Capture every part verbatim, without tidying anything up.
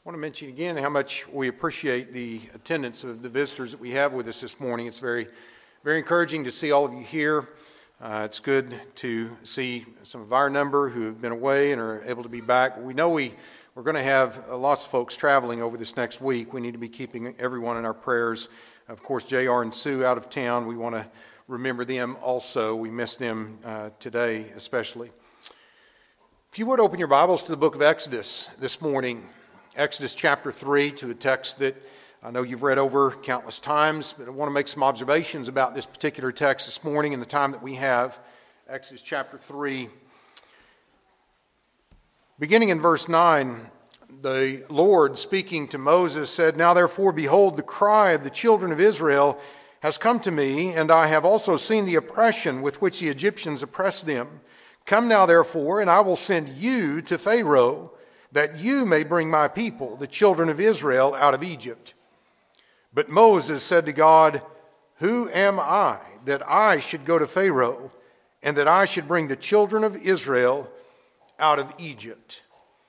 I want to mention again how much we appreciate the attendance of the visitors that we have with us this morning. It's very, very encouraging to see all of you here. Uh, it's good to see some of our number who have been away and are able to be back. We know we, we're going to have uh, lots of folks traveling over this next week. We need to be keeping everyone in our prayers. Of course, J R and Sue out of town. We want to remember them also. We miss them uh, today especially. If you would open your Bibles to the book of Exodus this morning. Exodus chapter three, to a text that I know you've read over countless times, but I want to make some observations about this particular text this morning in the time that we have. Exodus chapter three. Beginning in verse nine, the Lord, speaking to Moses, said, "Now therefore, behold, the cry of the children of Israel has come to me, and I have also seen the oppression with which the Egyptians oppress them. Come now therefore, and I will send you to Pharaoh, that you may bring my people, the children of Israel, out of Egypt." But Moses said to God, "Who am I that I should go to Pharaoh, and that I should bring the children of Israel out of Egypt?"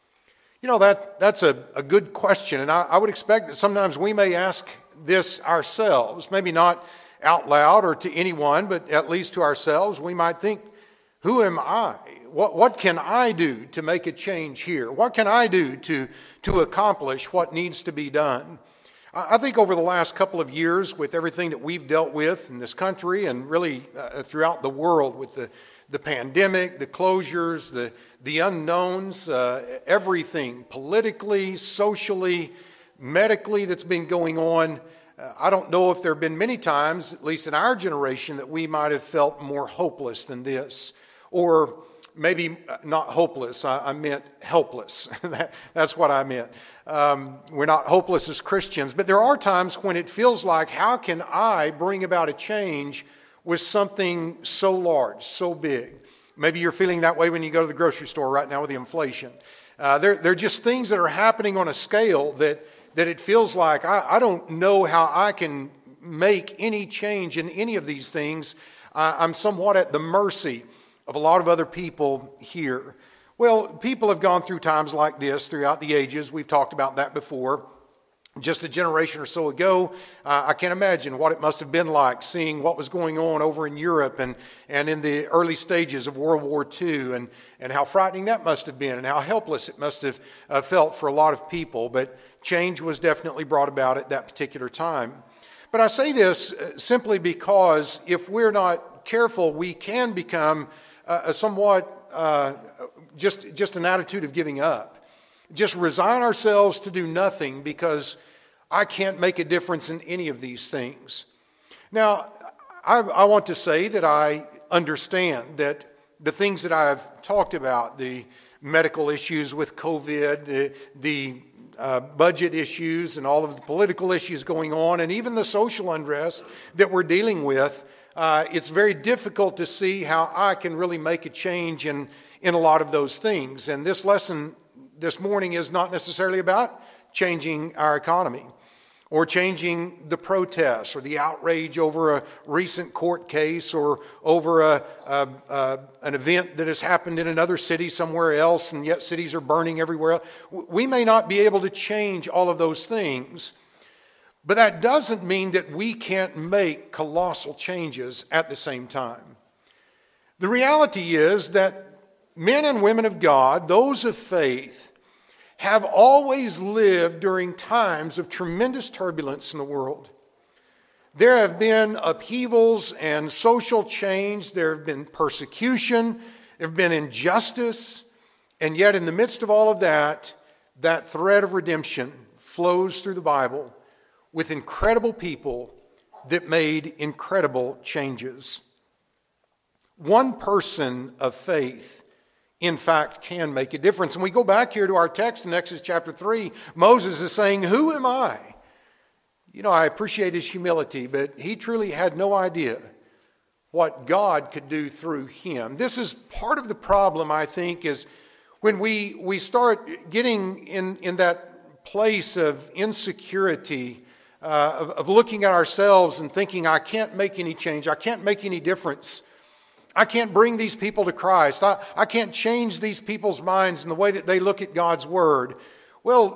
You know, that that's a, a good question, and I, I would expect that sometimes we may ask this ourselves, maybe not out loud or to anyone, but at least to ourselves. We might think, who am I? What, what can I do to make a change here? What can I do to, to accomplish what needs to be done? I, I think over the last couple of years, with everything that we've dealt with in this country and really uh, throughout the world, with the, the pandemic, the closures, the, the unknowns, uh, everything politically, socially, medically that's been going on, uh, I don't know if there have been many times, at least in our generation, that we might have felt more hopeless than this. Or maybe not hopeless, I, I meant helpless. that, that's what I meant. Um, we're not hopeless as Christians, but there are times when it feels like, how can I bring about a change with something so large, so big? Maybe you're feeling that way when you go to the grocery store right now with the inflation. Uh, there, there are just things that are happening on a scale that, that it feels like, I, I don't know how I can make any change in any of these things. I, I'm somewhat at the mercy of a lot of other people here. Well, people have gone through times like this throughout the ages. We've talked about that before. Just a generation or so ago, uh, I can't imagine what it must have been like seeing what was going on over in Europe and, and in the early stages of World War Two, and, and how frightening that must have been and how helpless it must have uh, felt for a lot of people. But change was definitely brought about at that particular time. But I say this simply because if we're not careful, we can become Uh, a somewhat uh, just just an attitude of giving up. Just resign ourselves to do nothing because I can't make a difference in any of these things. Now, I, I want to say that I understand that the things that I've talked about, the medical issues with COVID, the, the uh, budget issues and all of the political issues going on, and even the social unrest that we're dealing with, Uh, it's very difficult to see how I can really make a change in, in a lot of those things. And this lesson this morning is not necessarily about changing our economy or changing the protests or the outrage over a recent court case or over a, a, a, an event that has happened in another city somewhere else, and yet cities are burning everywhere else. We may not be able to change all of those things, but that doesn't mean that we can't make colossal changes at the same time. The reality is that men and women of God, those of faith, have always lived during times of tremendous turbulence in the world. There have been upheavals and social change. There have been persecution. There have been injustice. And yet in the midst of all of that, that thread of redemption flows through the Bible with incredible people that made incredible changes. One person of faith, in fact, can make a difference. And we go back here to our text in Exodus chapter three. Moses is saying, "Who am I?" You know, I appreciate his humility, but he truly had no idea what God could do through him. This is part of the problem, I think, is when we, we start getting in, in that place of insecurity, Uh, of, of looking at ourselves and thinking, I can't make any change, I can't make any difference, I can't bring these people to Christ, I, I can't change these people's minds in the way that they look at God's Word. Well,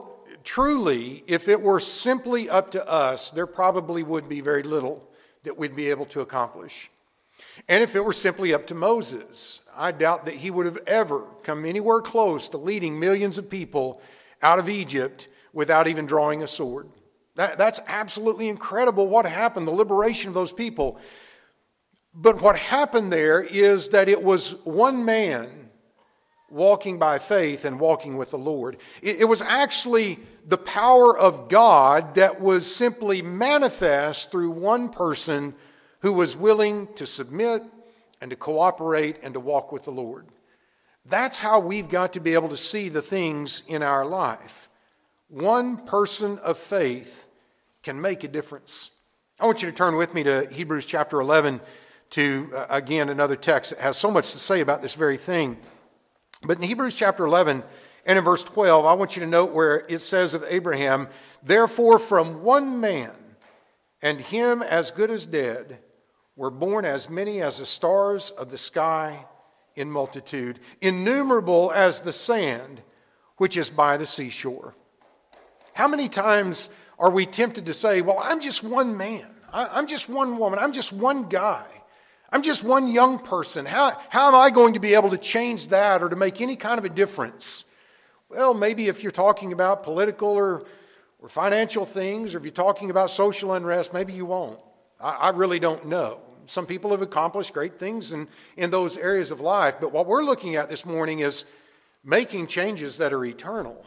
truly, if it were simply up to us, there probably would be very little that we'd be able to accomplish. And if it were simply up to Moses, I doubt that he would have ever come anywhere close to leading millions of people out of Egypt without even drawing a sword. That, that's absolutely incredible what happened, the liberation of those people. But what happened there is that it was one man walking by faith and walking with the Lord. It, it was actually the power of God that was simply manifest through one person who was willing to submit and to cooperate and to walk with the Lord. That's how we've got to be able to see the things in our life. One person of faith can make a difference. I want you to turn with me to Hebrews chapter eleven to, uh, again, another text that has so much to say about this very thing. But in Hebrews chapter eleven and in verse twelve, I want you to note where it says of Abraham, "Therefore from one man, and him as good as dead, were born as many as the stars of the sky in multitude, innumerable as the sand which is by the seashore." How many times are we tempted to say, well, I'm just one man. I'm just one woman. I'm just one guy. I'm just one young person. How, how am I going to be able to change that or to make any kind of a difference? Well, maybe if you're talking about political or, or financial things, or if you're talking about social unrest, maybe you won't. I, I really don't know. Some people have accomplished great things in, in those areas of life. But what we're looking at this morning is making changes that are eternal.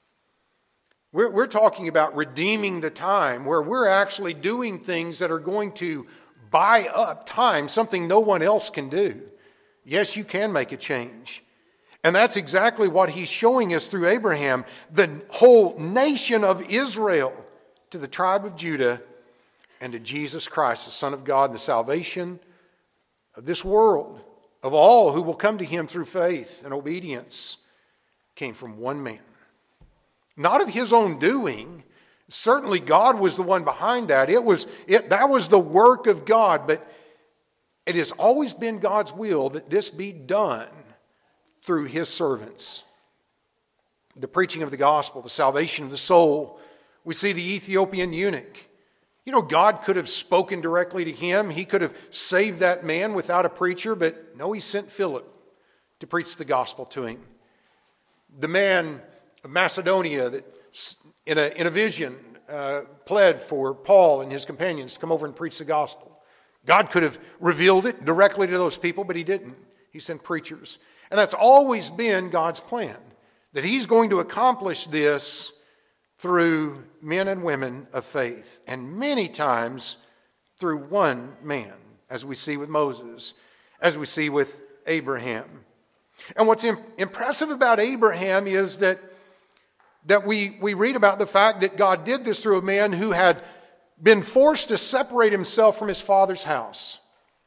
We're, we're talking about redeeming the time, where we're actually doing things that are going to buy up time, something no one else can do. Yes, you can make a change. And that's exactly what he's showing us through Abraham, the whole nation of Israel, to the tribe of Judah, and to Jesus Christ, the Son of God, and the salvation of this world, of all who will come to him through faith and obedience, came from one man. Not of his own doing. Certainly God was the one behind that. It was it, that was the work of God, but it has always been God's will that this be done through his servants. The preaching of the gospel, the salvation of the soul. We see the Ethiopian eunuch. You know, God could have spoken directly to him. He could have saved that man without a preacher, but no, he sent Philip to preach the gospel to him. The man of Macedonia that in a, in a vision uh, pled for Paul and his companions to come over and preach the gospel. God could have revealed it directly to those people, but he didn't. He sent preachers. And that's always been God's plan, that he's going to accomplish this through men and women of faith, and many times through one man, as we see with Moses, as we see with Abraham. And what's impressive about Abraham is that, that we, we read about the fact that God did this through a man who had been forced to separate himself from his father's house.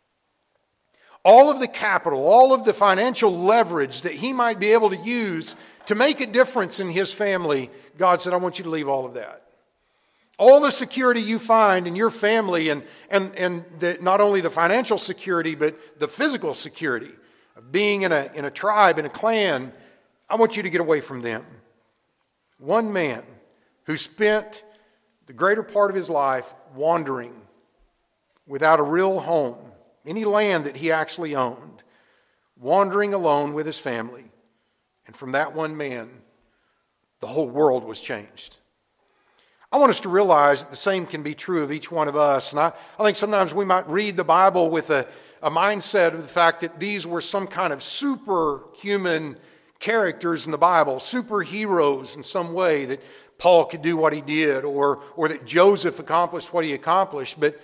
All of the capital, all of the financial leverage that he might be able to use to make a difference in his family, God said, I want you to leave all of that. All the security you find in your family, and, and, and the, not only the financial security, but the physical security of being in a, in a tribe, in a clan, I want you to get away from them. One man who spent the greater part of his life wandering without a real home, any land that he actually owned, wandering alone with his family. And from that one man, the whole world was changed. I want us to realize that the same can be true of each one of us. And I, I think sometimes we might read the Bible with a, a mindset of the fact that these were some kind of superhuman characters in the Bible, superheroes in some way, that Paul could do what he did, or, or that Joseph accomplished what he accomplished, but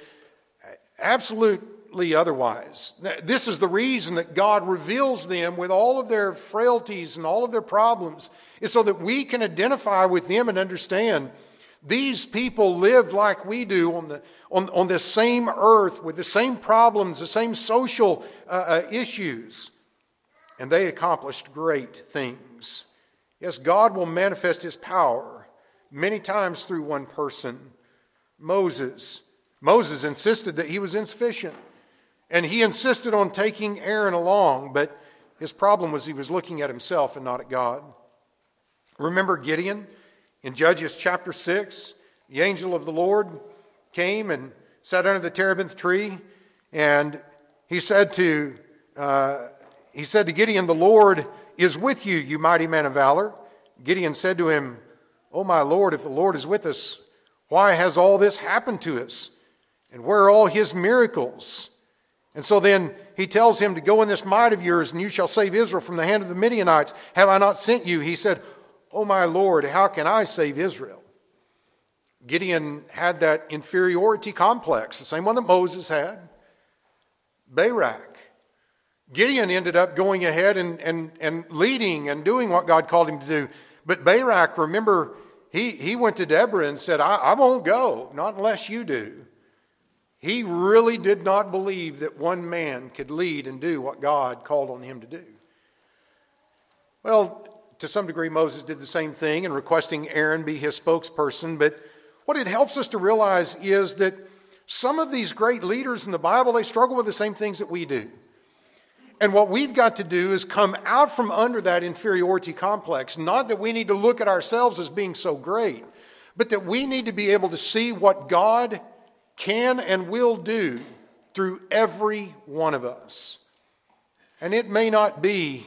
absolutely otherwise. This is the reason that God reveals them with all of their frailties and all of their problems, is so that we can identify with them and understand these people lived like we do on the on, on this same earth with the same problems, the same social uh, uh, issues, and they accomplished great things. Yes, God will manifest his power many times through one person. Moses. Moses insisted that he was insufficient, and he insisted on taking Aaron along, but his problem was he was looking at himself and not at God. Remember Gideon? In Judges chapter six, the angel of the Lord came and sat under the terebinth tree, and he said to uh, he said to Gideon, "The Lord is with you, you mighty man of valor." Gideon said to him, "O my Lord, if the Lord is with us, why has all this happened to us? And where are all his miracles?" And so then he tells him to go in this might of yours, and you shall save Israel from the hand of the Midianites. Have I not sent you? He said, "O my Lord, how can I save Israel?" Gideon had that inferiority complex, the same one that Moses had. Barak. Gideon ended up going ahead and, and, and leading and doing what God called him to do. But Barak, remember, he, he went to Deborah and said, I, I won't go, not unless you do. He really did not believe that one man could lead and do what God called on him to do. Well, to some degree, Moses did the same thing in requesting Aaron be his spokesperson. But what it helps us to realize is that some of these great leaders in the Bible, they struggle with the same things that we do. And what we've got to do is come out from under that inferiority complex. Not that we need to look at ourselves as being so great, but that we need to be able to see what God can and will do through every one of us. And it may not be,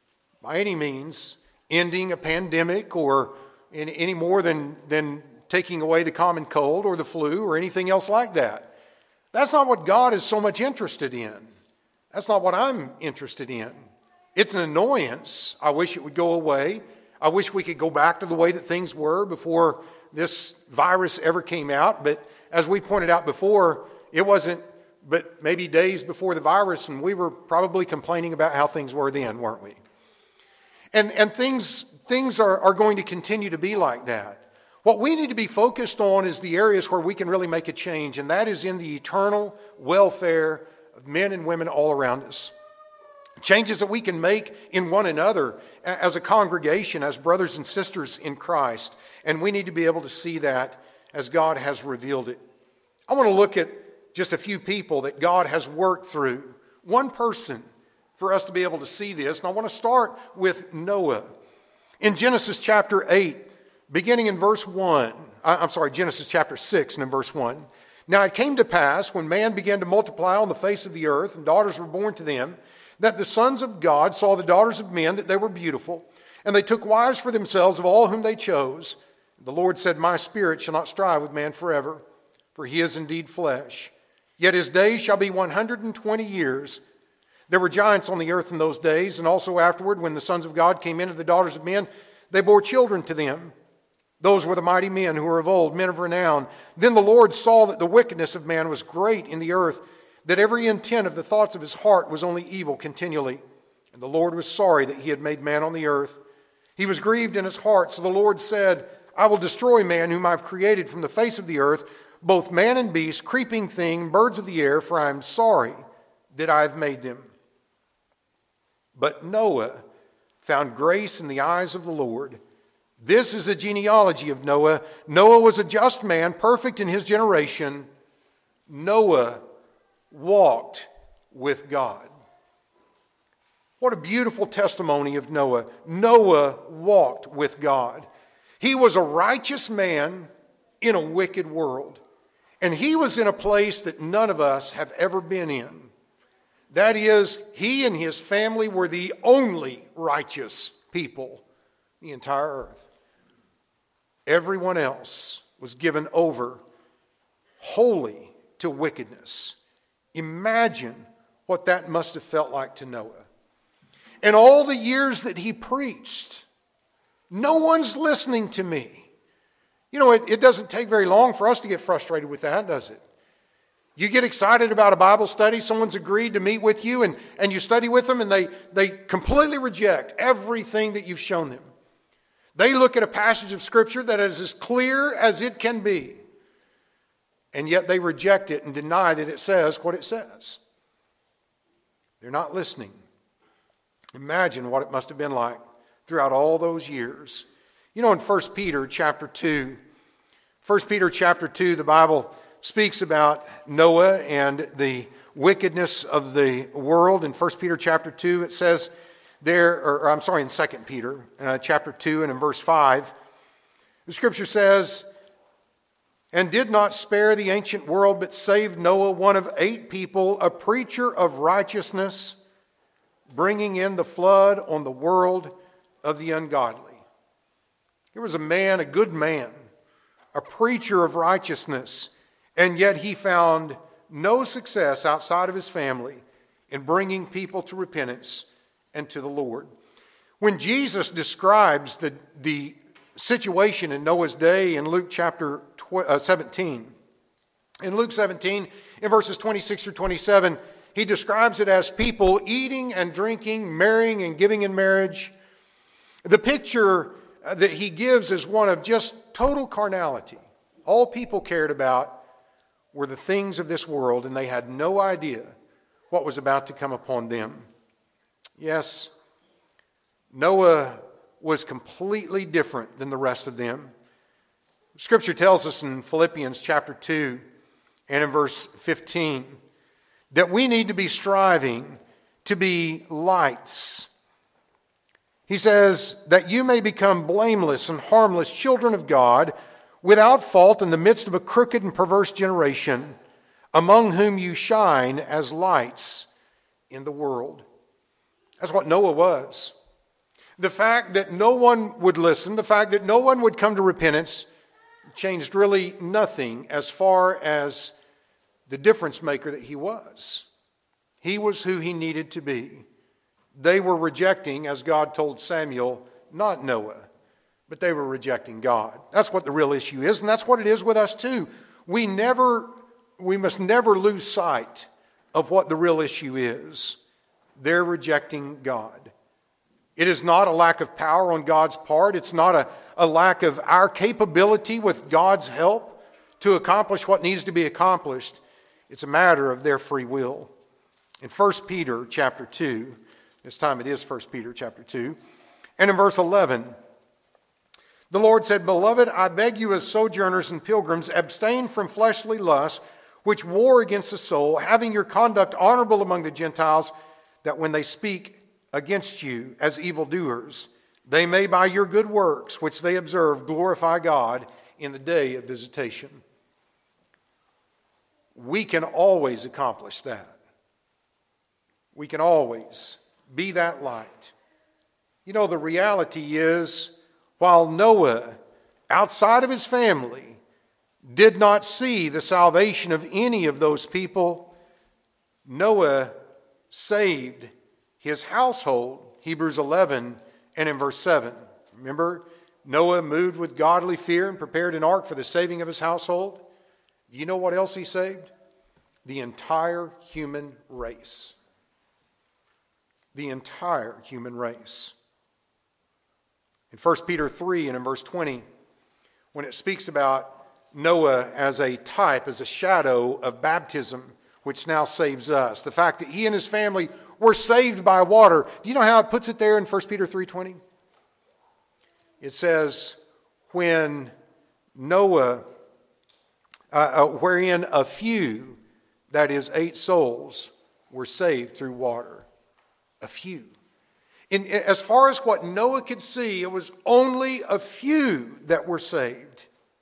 by any means, ending a pandemic or in any more than, than taking away the common cold or the flu or anything else like that. That's not what God is so much interested in. That's not what I'm interested in. It's an annoyance. I wish it would go away. I wish we could go back to the way that things were before this virus ever came out. But as we pointed out before, it wasn't but maybe days before the virus, and we were probably complaining about how things were then, weren't we? And, and things, things are, are going to continue to be like that. What we need to be focused on is the areas where we can really make a change, and that is in the eternal welfare of men and women all around us. Changes that we can make in one another as a congregation, as brothers and sisters in Christ. And we need to be able to see that as God has revealed it. I want to look at just a few people that God has worked through. One person for us to be able to see this. And I want to start with Noah. In Genesis chapter eight, beginning in verse one, I'm sorry, Genesis chapter six and in verse one. Now it came to pass when man began to multiply on the face of the earth and daughters were born to them, that the sons of God saw the daughters of men, that they were beautiful, and they took wives for themselves of all whom they chose. The Lord said, My spirit shall not strive with man forever, for he is indeed flesh. Yet his days shall be one hundred and twenty years. There were giants on the earth in those days, and also afterward, when the sons of God came into the daughters of men, they bore children to them. Those were the mighty men who were of old, men of renown. Then the Lord saw that the wickedness of man was great in the earth, that every intent of the thoughts of his heart was only evil continually. And the Lord was sorry that he had made man on the earth. He was grieved in his heart, so the Lord said, I will destroy man whom I have created from the face of the earth, both man and beast, creeping thing, birds of the air, for I am sorry that I have made them. But Noah found grace in the eyes of the Lord. This is the genealogy of Noah. Noah was a just man, perfect in his generation. Noah walked with God. What a beautiful testimony of Noah. Noah walked with God. He was a righteous man in a wicked world. And he was in a place that none of us have ever been in. That is, he and his family were the only righteous people in the entire earth. Everyone else was given over wholly to wickedness. Imagine what that must have felt like to Noah. And all the years that he preached, no one's listening to me. You know, it, it doesn't take very long for us to get frustrated with that, does it? You get excited about a Bible study, someone's agreed to meet with you, and, and you study with them, and they, they completely reject everything that you've shown them. They look at a passage of Scripture that is as clear as it can be, and yet they reject it and deny that it says what it says. They're not listening. Imagine what it must have been like throughout all those years. You know, in First Peter chapter two, First Peter chapter two, the Bible speaks about Noah and the wickedness of the world. In First Peter chapter two, it says there, or, or I'm sorry, in Second Peter uh, chapter two and in verse five, The scripture says, and did not spare the ancient world, but saved Noah, one of eight people, a preacher of righteousness, bringing in the flood on the world of the ungodly. Here was a man, a good man, a preacher of righteousness, and yet he found no success outside of his family in bringing people to repentance and to the Lord. When Jesus describes the, the situation in Noah's day in Luke chapter seventeen, in Luke seventeen, in verses twenty-six through twenty-seven, he describes it as people eating and drinking, marrying and giving in marriage. The picture that he gives is one of just total carnality. All people cared about were the things of this world, and they had no idea what was about to come upon them. Yes, Noah was completely different than the rest of them. Scripture tells us in Philippians chapter two and in verse fifteen that we need to be striving to be lights. He says that you may become blameless and harmless children of God, without fault in the midst of a crooked and perverse generation, among whom you shine as lights in the world. That's what Noah was. The fact that no one would listen, the fact that no one would come to repentance, changed really nothing as far as the difference maker that he was. He was who he needed to be. They were rejecting, as God told Samuel, not Noah, but they were rejecting God. That's what the real issue is, and that's what it is with us too. We never, we must never lose sight of what the real issue is. They're rejecting God. It is not a lack of power on God's part. It's not a, a lack of our capability with God's help to accomplish what needs to be accomplished. It's a matter of their free will. In First Peter chapter two, this time it is First Peter chapter two, and in verse eleven, the Lord said, Beloved, I beg you as sojourners and pilgrims, abstain from fleshly lusts, which war against the soul, having your conduct honorable among the Gentiles, that when they speak against you as evildoers, they may by your good works, which they observe, glorify God in the day of visitation. We can always accomplish that. We can always be that light. You know, the reality is, while Noah, outside of his family, did not see the salvation of any of those people, Noah saved his household, Hebrews eleven and in verse seven. Remember, Noah moved with godly fear and prepared an ark for the saving of his household. Do you know what else he saved? The entire human race. The entire human race. In First Peter three and in verse twenty, when it speaks about Noah as a type, as a shadow of baptism, which now saves us, the fact that he and his family were saved by water. Do you know how it puts it there in First Peter three twenty? It says, when Noah, uh, uh, wherein a few, that is eight souls, were saved through water. A few. In, as far as what Noah could see, it was only a few that were saved.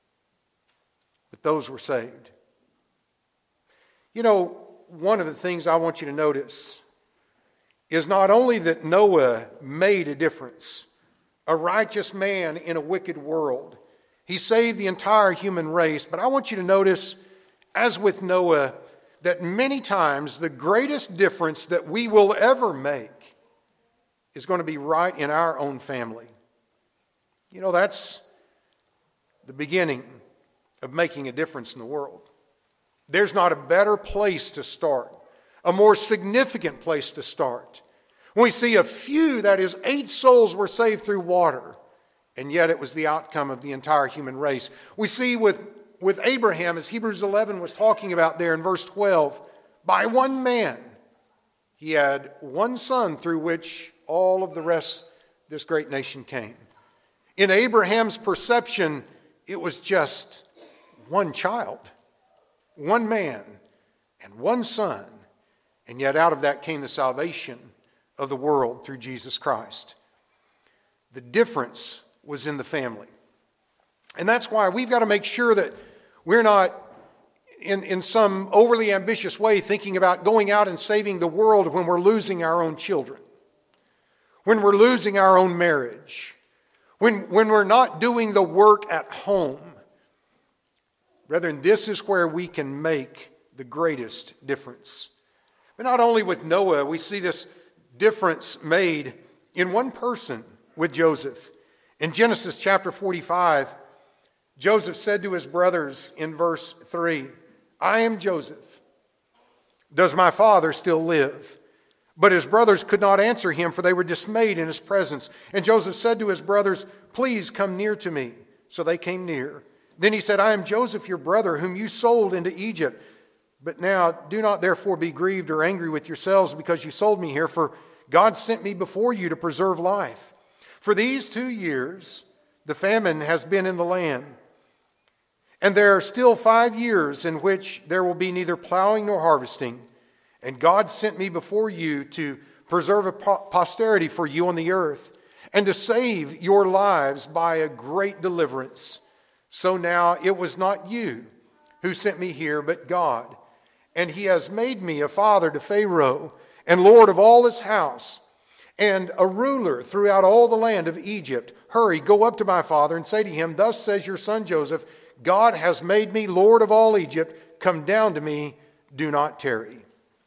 But those were saved. You know, one of the things I want you to notice is not only that Noah made a difference, a righteous man in a wicked world. He saved the entire human race. But I want you to notice, as with Noah, that many times the greatest difference that we will ever make is going to be right in our own family. You know, that's the beginning of making a difference in the world. There's not a better place to start, a more significant place to start. When we see a few, that is, eight souls were saved through water, and yet it was the outcome of the entire human race. We see with, with Abraham, as Hebrews eleven was talking about there in verse twelve, by one man, he had one son through which all of the rest of this great nation came. In Abraham's perception, it was just one child, one man, and one son. And yet out of that came the salvation of the world through Jesus Christ. The difference was in the family. And that's why we've got to make sure that we're not in, in some overly ambitious way thinking about going out and saving the world when we're losing our own children, when we're losing our own marriage, when, when we're not doing the work at home. Brethren, this is where we can make the greatest difference. But not only with Noah, we see this difference made in one person with Joseph. In Genesis chapter forty-five, Joseph said to his brothers in verse three, I am Joseph. Does my father still live? But his brothers could not answer him, for they were dismayed in his presence. And Joseph said to his brothers, please come near to me. So they came near. Then he said, I am Joseph, your brother, whom you sold into Egypt. But now do not therefore be grieved or angry with yourselves because you sold me here, for God sent me before you to preserve life. For these two years the famine has been in the land, and there are still five years in which there will be neither plowing nor harvesting. And God sent me before you to preserve a posterity for you on the earth, and to save your lives by a great deliverance. So now it was not you who sent me here, but God. And he has made me a father to Pharaoh, and lord of all his house, and a ruler throughout all the land of Egypt. Hurry, go up to my father and say to him, thus says your son Joseph, God has made me lord of all Egypt. Come down to me, do not tarry.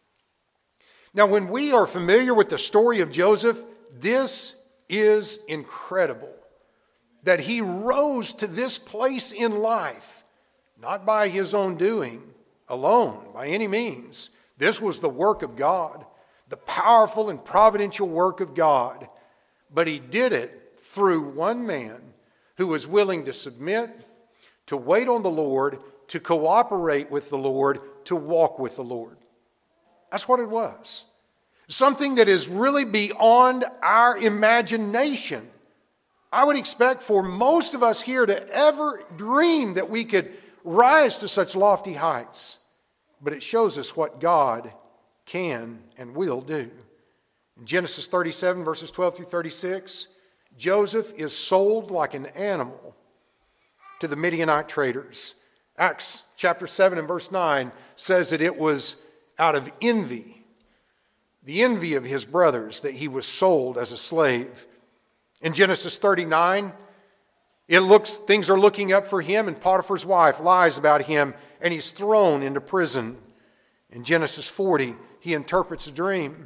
Now, when we are familiar with the story of Joseph, this is incredible. That he rose to this place in life, not by his own doing alone, by any means. This was the work of God, the powerful and providential work of God. But he did it through one man who was willing to submit, to wait on the Lord, to cooperate with the Lord, to walk with the Lord. That's what it was. Something that is really beyond our imagination. I would expect for most of us here to ever dream that we could rise to such lofty heights. But it shows us what God can and will do. In Genesis thirty-seven, verses twelve through thirty-six, Joseph is sold like an animal to the Midianite traders. Acts chapter seven and verse nine says that it was out of envy, the envy of his brothers, that he was sold as a slave. In Genesis thirty-nine, it looks things are looking up for him, and Potiphar's wife lies about him, and he's thrown into prison. In Genesis forty, he interprets a dream.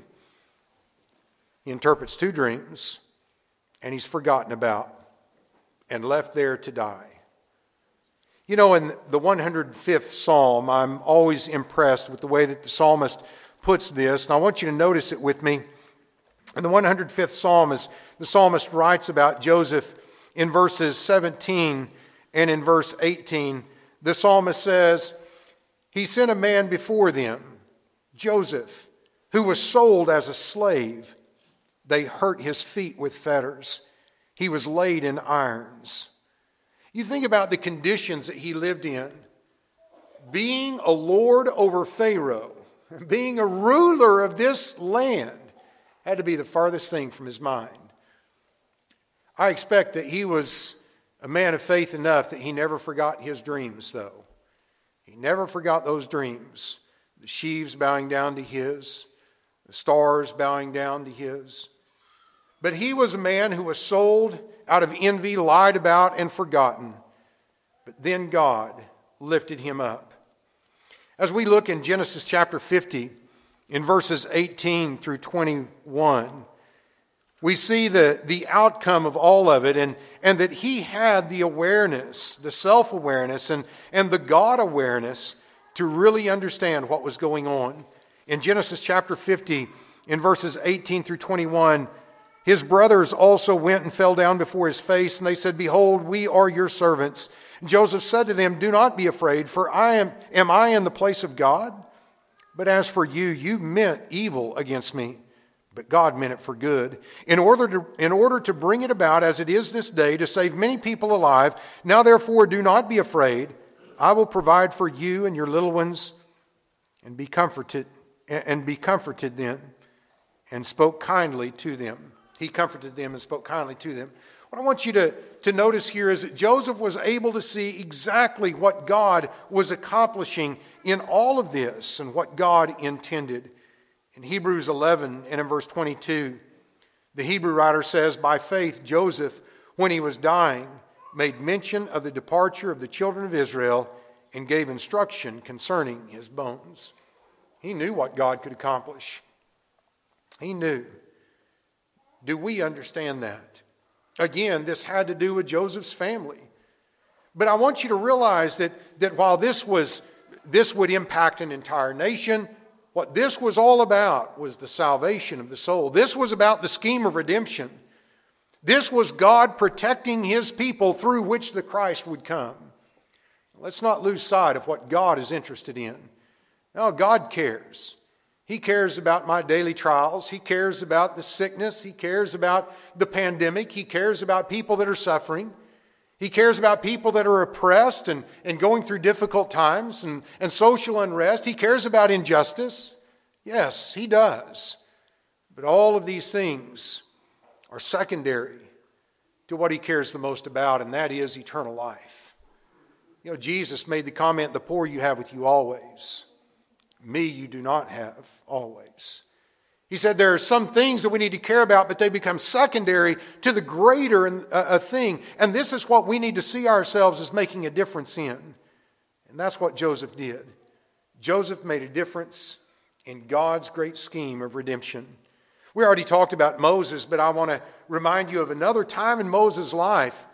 He interprets two dreams, and he's forgotten about and left there to die. You know, in the one hundred fifth Psalm, I'm always impressed with the way that the psalmist puts this, and I want you to notice it with me. In the one hundred fifth Psalm, as the psalmist writes about Joseph in verses seventeen and in verse eighteen, the psalmist says, he sent a man before them, Joseph, who was sold as a slave. They hurt his feet with fetters. He was laid in irons. You think about the conditions that he lived in. Being a lord over Pharaoh, being a ruler of this land, had to be the farthest thing from his mind. I expect that he was a man of faith enough that he never forgot his dreams, though. He never forgot those dreams. The sheaves bowing down to his, the stars bowing down to his. But he was a man who was sold out of envy, lied about, and forgotten. But then God lifted him up. As we look in Genesis chapter fifty, in verses eighteen through twenty-one, we see the, the outcome of all of it, and, and that he had the awareness, the self-awareness, and, and the God-awareness to really understand what was going on. In Genesis chapter fifty, in verses eighteen through twenty-one, his brothers also went and fell down before his face, and they said, behold, we are your servants. And Joseph said to them, do not be afraid, for I am, am I in the place of God? But as for you, you meant evil against me, but God meant it for good, in order to, in order to bring it about as it is this day, to save many people alive. Now therefore do not be afraid. I will provide for you and your little ones, and be comforted, and be comforted then, and spoke kindly to them. He comforted them and spoke kindly to them. What I want you to, to notice here is that Joseph was able to see exactly what God was accomplishing in all of this and what God intended. In Hebrews eleven and in verse twenty-two, the Hebrew writer says, by faith Joseph, when he was dying, made mention of the departure of the children of Israel and gave instruction concerning his bones. He knew what God could accomplish. He knew. Do we understand that? Again, this had to do with Joseph's family. But I want you to realize that, that while this was this would impact an entire nation, what this was all about was the salvation of the soul. This was about the scheme of redemption. This was God protecting his people through which the Christ would come. Let's not lose sight of what God is interested in. Now, God cares. He cares about my daily trials. He cares about the sickness. He cares about the pandemic. He cares about people that are suffering. He cares about people that are oppressed and, and going through difficult times and, and social unrest. He cares about injustice. Yes, he does. But all of these things are secondary to what he cares the most about, and that is eternal life. You know, Jesus made the comment, the poor you have with you always. Me you do not have always. He said there are some things that we need to care about, but they become secondary to the greater uh, thing. And this is what we need to see ourselves as making a difference in. And that's what Joseph did. Joseph made a difference in God's great scheme of redemption. We already talked about Moses, but I want to remind you of another time in Moses' life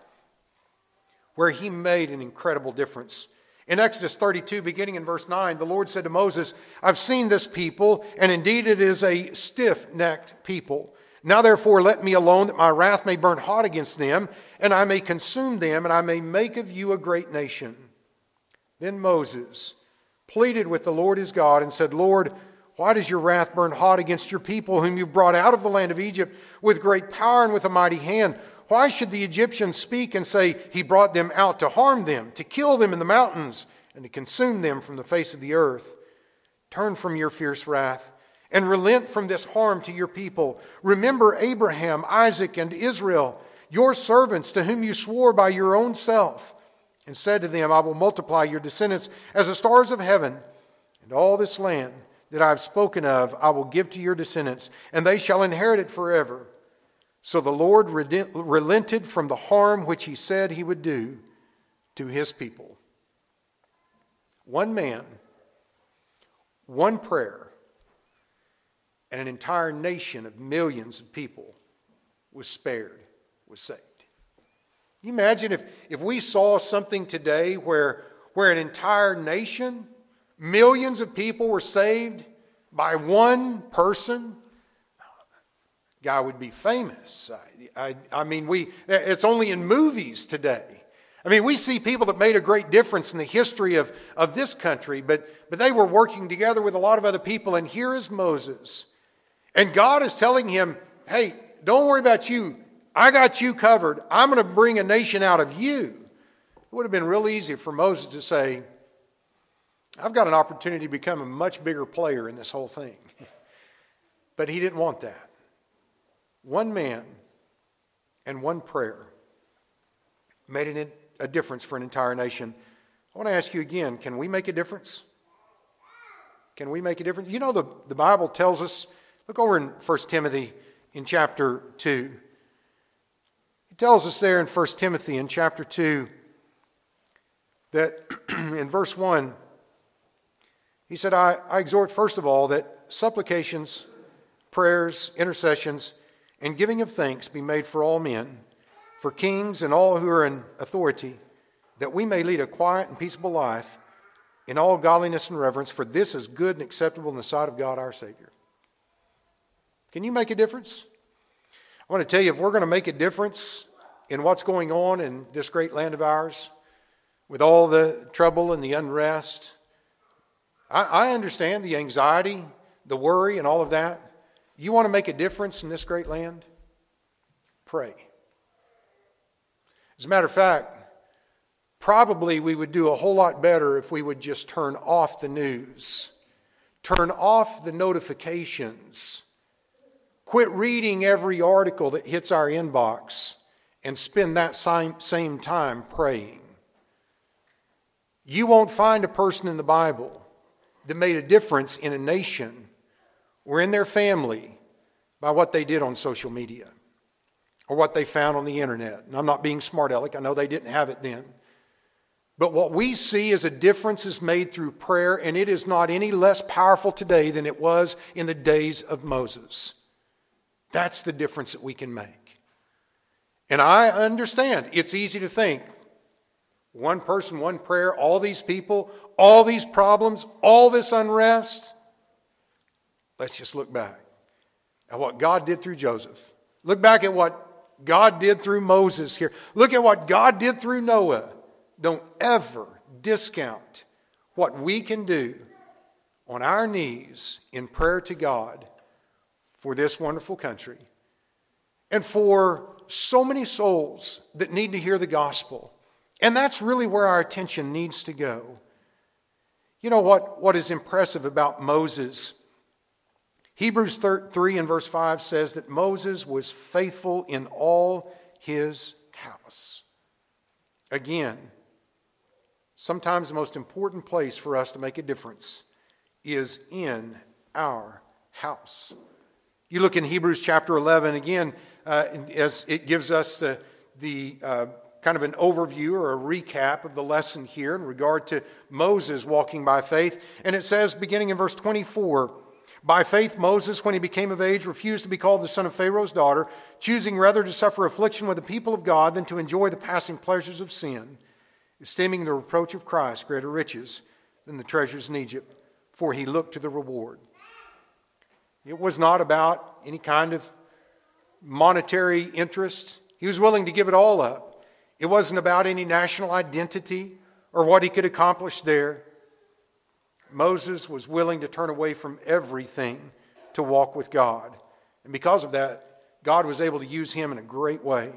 where he made an incredible difference. In Exodus thirty-two, beginning in verse nine, the Lord said to Moses, I've seen this people, and indeed it is a stiff-necked people. Now therefore let me alone, that my wrath may burn hot against them, and I may consume them, and I may make of you a great nation. Then Moses pleaded with the Lord his God and said, Lord, why does your wrath burn hot against your people, whom you've brought out of the land of Egypt with great power and with a mighty hand? Why should the Egyptians speak and say, he brought them out to harm them, to kill them in the mountains, and to consume them from the face of the earth? Turn from your fierce wrath, and relent from this harm to your people. Remember Abraham, Isaac, and Israel, your servants, to whom you swore by your own self, and said to them, I will multiply your descendants as the stars of heaven, and all this land that I have spoken of I will give to your descendants, and they shall inherit it forever. So the Lord relented from the harm which he said he would do to his people. One man, one prayer, and an entire nation of millions of people was spared, was saved. Can you imagine if, if we saw something today where, where an entire nation, millions of people were saved by one person? Guy would be famous. I, I, I mean, we it's only in movies today. I mean, we see people that made a great difference in the history of, of this country, but, but they were working together with a lot of other people, and here is Moses. And God is telling him, hey, don't worry about you. I got you covered. I'm going to bring a nation out of you. It would have been real easy for Moses to say, I've got an opportunity to become a much bigger player in this whole thing. But he didn't want that. One man and one prayer made an, a difference for an entire nation. I want to ask you again, can we make a difference? Can we make a difference? You know, the, the Bible tells us, look over in First Timothy in chapter two. It tells us there in First Timothy in chapter two that in verse one, he said, I, I exhort first of all that supplications, prayers, intercessions, and giving of thanks be made for all men, for kings and all who are in authority, that we may lead a quiet and peaceable life in all godliness and reverence, for this is good and acceptable in the sight of God our Savior. Can you make a difference? I want to tell you, if we're going to make a difference in what's going on in this great land of ours, with all the trouble and the unrest, I, I understand the anxiety, the worry, and all of that. You want to make a difference in this great land? Pray. As a matter of fact, probably we would do a whole lot better if we would just turn off the news, turn off the notifications, quit reading every article that hits our inbox, and spend that same, same time praying. You won't find a person in the Bible that made a difference in a nation or in their family by what they did on social media or what they found on the internet. And I'm not being smart aleck. I know they didn't have it then. But what we see is a difference is made through prayer, and it is not any less powerful today than it was in the days of Moses. That's the difference that we can make. And I understand it's easy to think, one person, one prayer, all these people, all these problems, all this unrest. Let's just look back at what God did through Joseph. Look back at what God did through Moses here. Look at what God did through Noah. Don't ever discount what we can do on our knees in prayer to God for this wonderful country and for so many souls that need to hear the gospel. And that's really where our attention needs to go. You know what, what is impressive about Moses? Hebrews three and verse five says that Moses was faithful in all his house. Again, sometimes the most important place for us to make a difference is in our house. You look in Hebrews chapter eleven again, uh, as it gives us the, the uh, kind of an overview or a recap of the lesson here in regard to Moses walking by faith. And it says, beginning in verse twenty-four, by faith Moses, when he became of age, refused to be called the son of Pharaoh's daughter, choosing rather to suffer affliction with the people of God than to enjoy the passing pleasures of sin, esteeming the reproach of Christ greater riches than the treasures in Egypt, for he looked to the reward. It was not about any kind of monetary interest. He was willing to give it all up. It wasn't about any national identity or what he could accomplish there. Moses was willing to turn away from everything to walk with God. And because of that, God was able to use him in a great way.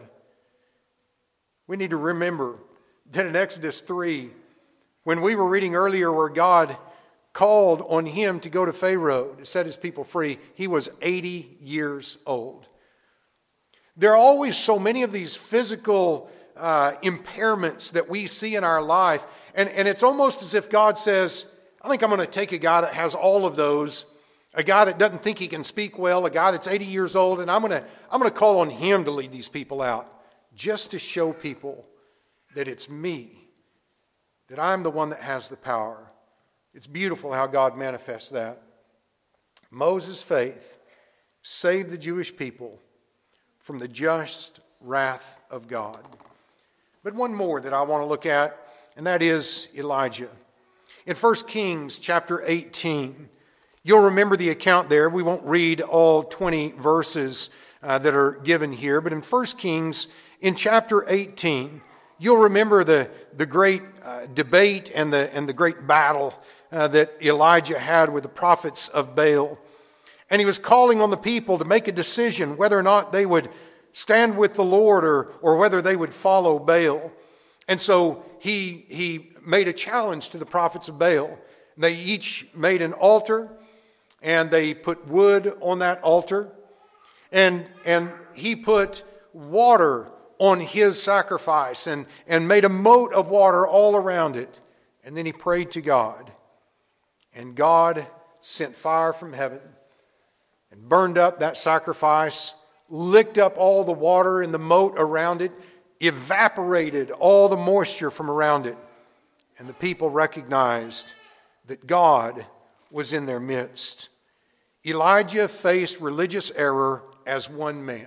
We need to remember that in Exodus three, when we were reading earlier where God called on him to go to Pharaoh to set his people free, he was eighty years old. There are always so many of these physical uh, impairments that we see in our life, and, and it's almost as if God says, I think I'm going to take a guy that has all of those, a guy that doesn't think he can speak well, a guy that's eighty years old, and I'm going to I'm going to call on him to lead these people out, just to show people that it's me, that I'm the one that has the power. It's beautiful how God manifests that. Moses' faith saved the Jewish people from the just wrath of God. But one more that I want to look at, and that is Elijah. In First Kings chapter eighteen, you'll remember the account there. We won't read all twenty verses uh, that are given here, but in First Kings, in chapter eighteen, you'll remember the, the great uh, debate and the, and the great battle uh, that Elijah had with the prophets of Baal. And he was calling on the people to make a decision whether or not they would stand with the Lord or, or whether they would follow Baal. And so he, he made a challenge to the prophets of Baal. They each made an altar, and they put wood on that altar. And, and he put water on his sacrifice and, and made a moat of water all around it. And then he prayed to God. And God sent fire from heaven and burned up that sacrifice, licked up all the water in the moat around it, evaporated all the moisture from around it. And the people recognized that God was in their midst. Elijah faced religious error as one man.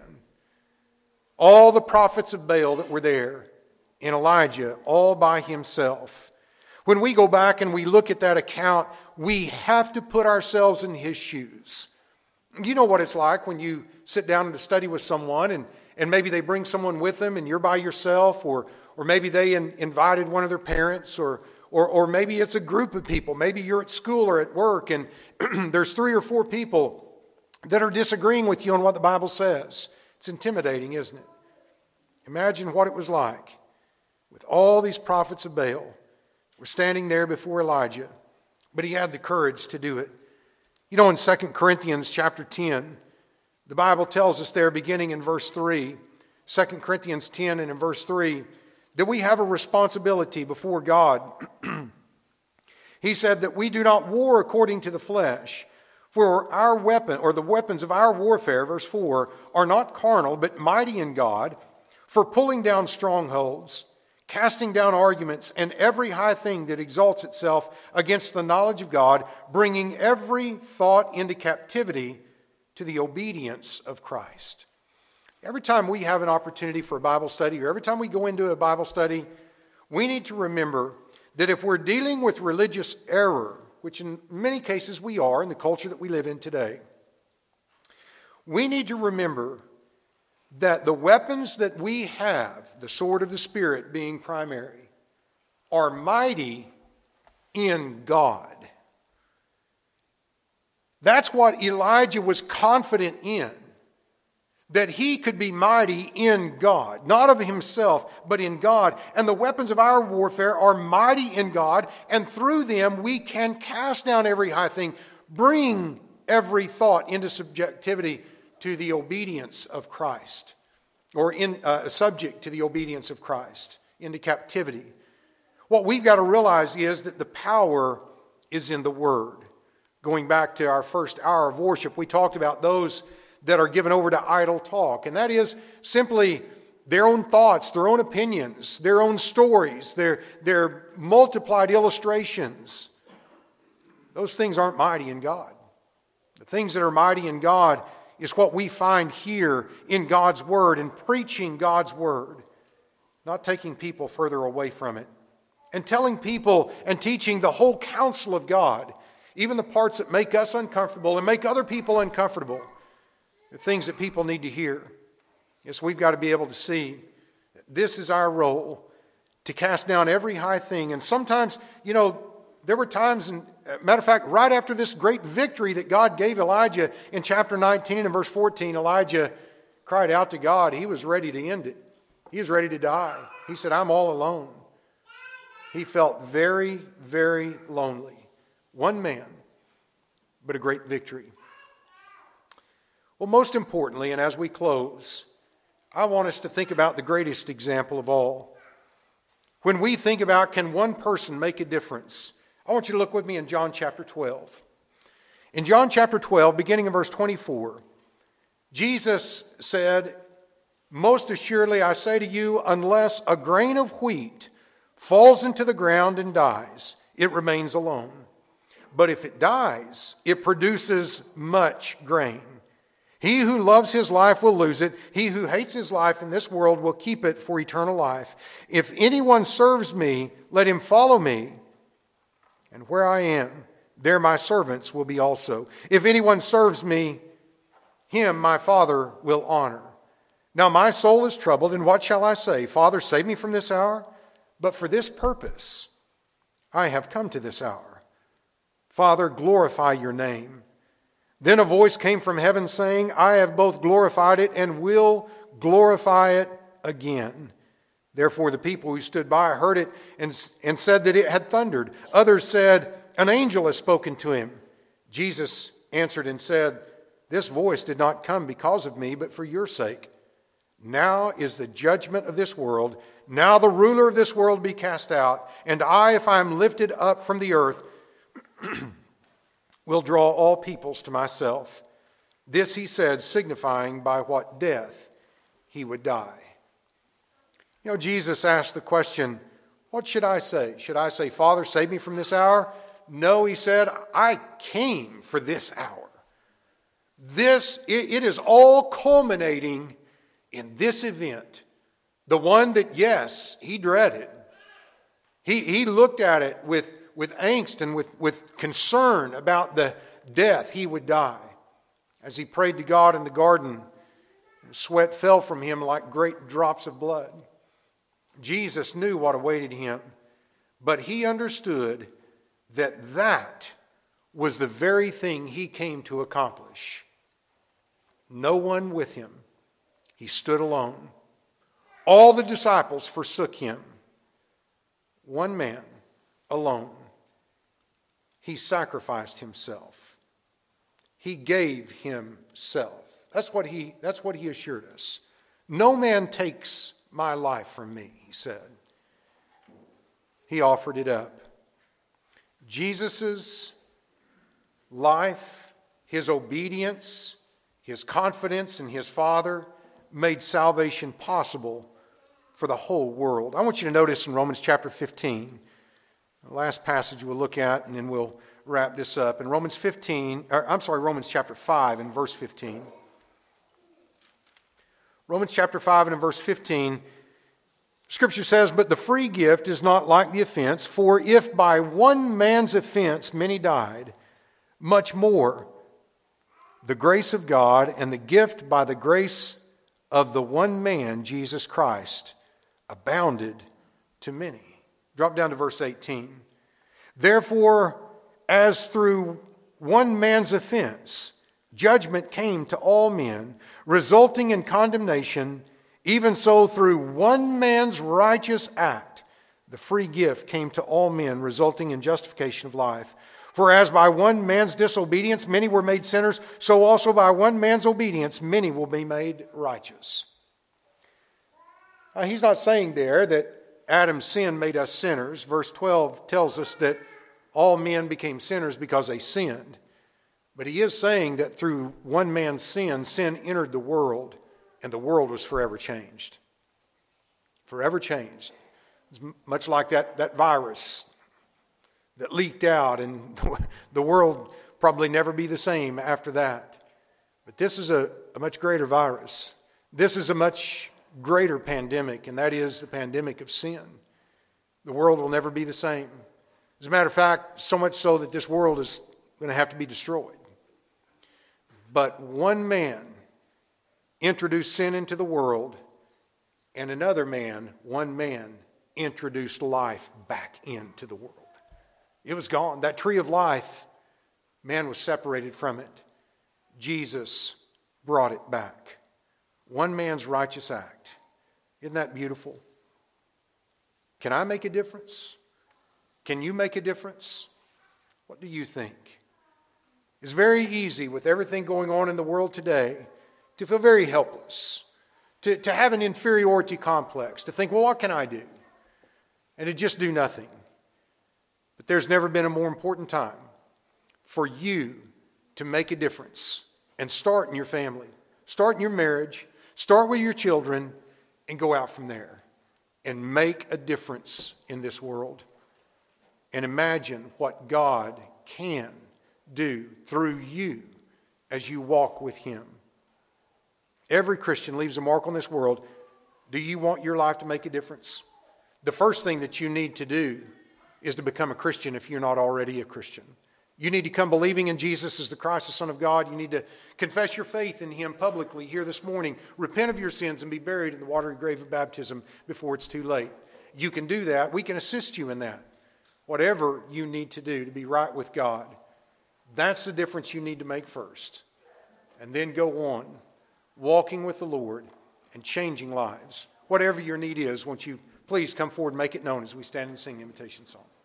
All the prophets of Baal that were there, and Elijah all by himself. When we go back and we look at that account, we have to put ourselves in his shoes. You know what it's like when you sit down to study with someone and, and maybe they bring someone with them and you're by yourself, or or maybe they in, invited one of their parents, or, or, or maybe it's a group of people. Maybe you're at school or at work and there's three or four people that are disagreeing with you on what the Bible says. It's intimidating, isn't it? Imagine what it was like with all these prophets of Baal were standing there before Elijah, but he had the courage to do it. You know, in Second Corinthians chapter ten, the Bible tells us there, beginning in verse three, Second Corinthians ten and in verse three that we have a responsibility before God. He said that we do not war according to the flesh, for our weapon, or the weapons of our warfare, verse four, are not carnal, but mighty in God, for pulling down strongholds, casting down arguments, and every high thing that exalts itself against the knowledge of God, bringing every thought into captivity to the obedience of Christ. Every time we have an opportunity for a Bible study, or every time we go into a Bible study, we need to remember that if we're dealing with religious error, which in many cases we are in the culture that we live in today, we need to remember that the weapons that we have, the sword of the Spirit being primary, are mighty in God. That's what Elijah was confident in, that he could be mighty in God, not of himself, but in God. And the weapons of our warfare are mighty in God, and through them we can cast down every high thing, bring every thought into subjectivity to the obedience of Christ, or in uh, subject to the obedience of Christ, into captivity. What we've got to realize is that the power is in the Word. Going back to our first hour of worship, we talked about those that are given over to idle talk, and that is simply their own thoughts, their own opinions, their own stories, their, their multiplied illustrations. Those things aren't mighty in God. The things that are mighty in God is what we find here in God's Word and preaching God's Word, not taking people further away from it, and telling people and teaching the whole counsel of God, even the parts that make us uncomfortable and make other people uncomfortable. The things that people need to hear. Yes, we've got to be able to see that this is our role, to cast down every high thing. And sometimes, you know, there were times, and matter of fact, right after this great victory that God gave Elijah in chapter nineteen and verse fourteen, Elijah cried out to God. He was ready to end it. He was ready to die. He said, I'm all alone. He felt very, very lonely. One man, but a great victory. Well, most importantly, and as we close, I want us to think about the greatest example of all. When we think about, can one person make a difference? I want you to look with me in John chapter twelve. In John chapter twelve, beginning in verse twenty-four, Jesus said, most assuredly I say to you, unless a grain of wheat falls into the ground and dies, it remains alone. But if it dies, it produces much grain. He who loves his life will lose it. He who hates his life in this world will keep it for eternal life. If anyone serves me, let him follow me. And where I am, there my servants will be also. If anyone serves me, him my Father will honor. Now my soul is troubled, and what shall I say? Father, save me from this hour? But for this purpose I have come to this hour. Father, glorify your name. Then a voice came from heaven saying, I have both glorified it and will glorify it again. Therefore the people who stood by heard it and, and said that it had thundered. Others said, an angel has spoken to him. Jesus answered and said, this voice did not come because of me, but for your sake. Now is the judgment of this world. Now the ruler of this world be cast out. And I, if I am lifted up from the earth, will draw all peoples to myself. This he said, signifying by what death he would die. You know, Jesus asked the question, what should I say? Should I say, Father, save me from this hour? No, he said, I came for this hour. This, it, it is all culminating in this event. The one that, yes, he dreaded. He, he looked at it with with angst and with, with concern about the death he would die. As he prayed to God in the garden, sweat fell from him like great drops of blood. Jesus knew what awaited him, but he understood that that was the very thing he came to accomplish. No one with him. He stood alone. All the disciples forsook him. One man alone. He sacrificed himself. He gave himself. That's what he, that's what he assured us. No man takes my life from me, he said. He offered it up. Jesus' life, his obedience, his confidence in his Father made salvation possible for the whole world. I want you to notice in Romans chapter fifteen, the last passage we'll look at, and then we'll wrap this up. In Romans fifteen, or, I'm sorry, Romans chapter five and verse fifteen. Romans chapter five and in verse fifteen, Scripture says, "But the free gift is not like the offense, for if by one man's offense many died, much more the grace of God and the gift by the grace of the one man, Jesus Christ, abounded to many." Drop down to verse eighteen. "Therefore, as through one man's offense, judgment came to all men, resulting in condemnation, even so through one man's righteous act, the free gift came to all men, resulting in justification of life. For as by one man's disobedience many were made sinners, so also by one man's obedience many will be made righteous." Now, he's not saying there that Adam's sin made us sinners. Verse twelve tells us that all men became sinners because they sinned. But he is saying that through one man's sin, sin entered the world, and the world was forever changed. Forever changed. It's much like that, that virus that leaked out, and the world probably never be the same after that. But this is a, a much greater virus. This is a much greater pandemic, and that is the pandemic of sin. The world will never be the same. As a matter of fact, so much so that this world is going to have to be destroyed. But one man introduced sin into the world, and another man, one man, introduced life back into the world. It was gone. That tree of life, man was separated from it. Jesus brought it back. One man's righteous act. Isn't that beautiful? Can I make a difference? Can you make a difference? What do you think? It's very easy with everything going on in the world today to feel very helpless, to, to have an inferiority complex, to think, well, what can I do? And to just do nothing. But there's never been a more important time for you to make a difference and start in your family, start in your marriage, start with your children, and go out from there and make a difference in this world. And imagine what God can do through you as you walk with Him. Every Christian leaves a mark on this world. Do you want your life to make a difference? The first thing that you need to do is to become a Christian if you're not already a Christian. You need to come believing in Jesus as the Christ, the Son of God. You need to confess your faith in Him publicly here this morning. Repent of your sins and be buried in the watery grave of baptism before it's too late. You can do that. We can assist you in that. Whatever you need to do to be right with God, that's the difference you need to make first. And then go on, walking with the Lord and changing lives. Whatever your need is, won't you please come forward and make it known as we stand and sing the invitation song.